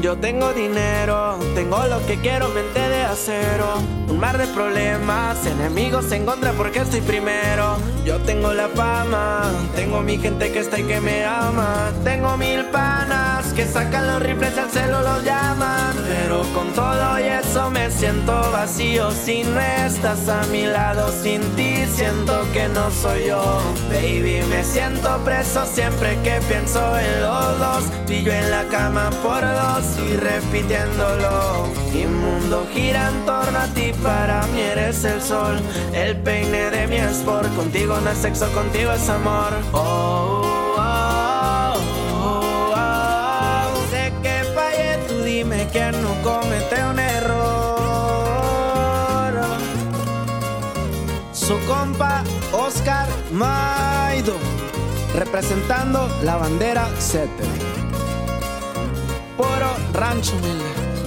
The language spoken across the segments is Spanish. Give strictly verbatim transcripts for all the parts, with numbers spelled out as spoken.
Yo tengo dinero, tengo lo que quiero, mente de acero. Un mar de problemas, enemigos en contra porque estoy primero. Yo tengo la fama, tengo mi gente que está y que me ama. Tengo mil panas que sacan los rifles al celo, los llaman. Pero con todo y eso me siento vacío. Si no estás a mi lado, sin ti siento que no soy yo. Baby, me siento preso siempre que pienso en los dos. Y yo en la cama por dos y repitiéndolo. Mi mundo gira en torno a ti, para mí eres el sol. El peine de mi sport, contigo no es sexo, contigo es amor. Oh, oh, oh, oh. Sé que fallé, tú dime que no comete un error. Su compa Oscar Maido, representando la bandera Sete. Puro rancho humilde.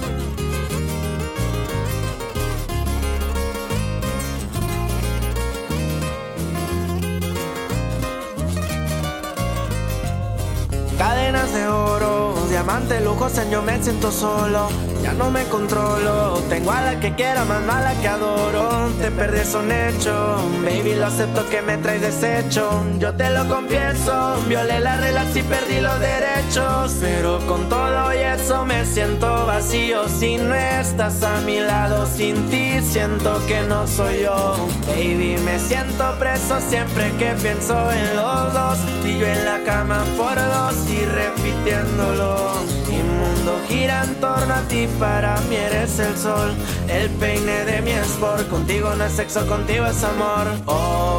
Cadenas de oro, diamante, lujos, en yo me siento solo. Ya no me controlo, tengo a la que quiera, más mala que adoro. Te perdí, es un hecho, baby, lo acepto que me traes deshecho. Yo te lo confieso, violé las reglas y perdí los derechos. Pero con todo y eso me siento vacío. Si no estás a mi lado, sin ti siento que no soy yo. Baby, me siento preso siempre que pienso en los dos. Y yo en la cama por dos y repitiéndolo. Mi mundo gira en torno a ti, para mí eres el sol. El peine de mi sport, contigo no es sexo, contigo es amor. Oh,